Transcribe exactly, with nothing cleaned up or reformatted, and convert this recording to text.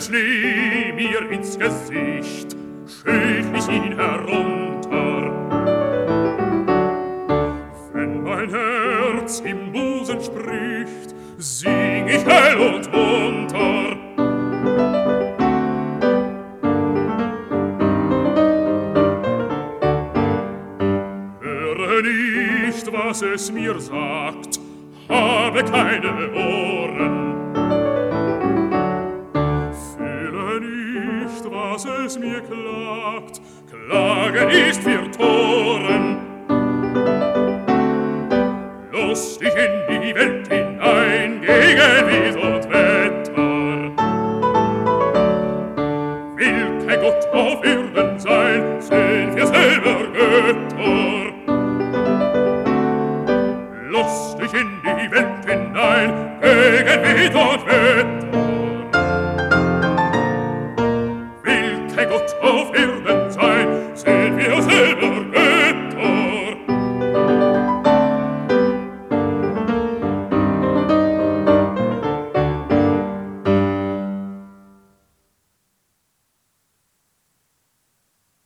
Schnee mir ins Gesicht, schütt ich ihn herunter. Wenn mein Herz im Busen spricht, sing ich hell und munter. Höre nicht, was es mir sagt, habe keine Ohren. Was es mir klagt, Klagen ist für Toren. Lustig in die Welt hinein, gegen Wind und Wetter. Will kein Gott auf Erden sein, sind wir selber Götter. Lustig in die Welt hinein, gegen Wind und Wetter.